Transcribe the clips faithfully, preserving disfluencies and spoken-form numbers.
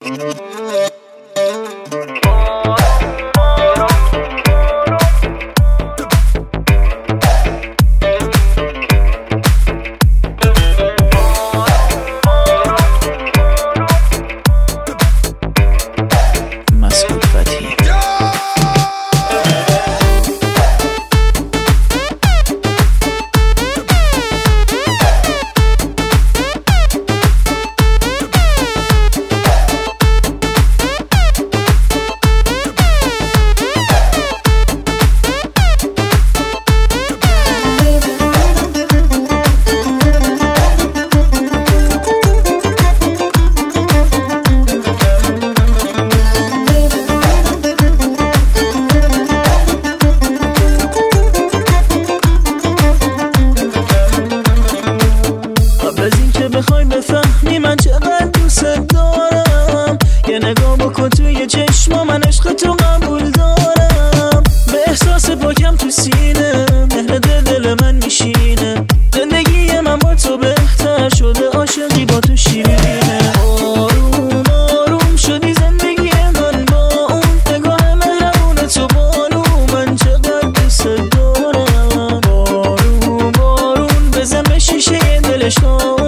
بخوای بفهمی من چقدر دوست دارم، یه نگاه بکن توی چشما، من عشق تو قبول دارم. به احساس پاکم تو سینه مهر دل دل من میشینه، زندگی من با تو بهتر شده، عاشقی با تو شیرینه. آروم آروم شدی زندگی من با اون نگاه مهربون تو بانو، من چقدر دوست دارم. آروم آروم بزن به شیشه دلش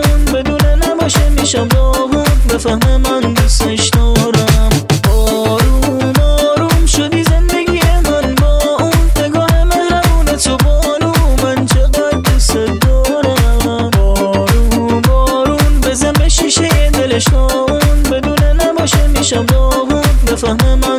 میشم داغون، بفهم من دوستش دارم. آروم آروم شدی زندگی من با اون نگاه مهربون تو بانو، من چقدر دوست دارم. آروم آروم بزن به شیشه دلش داغون، بدون نباشه میشم داغون، بفهم من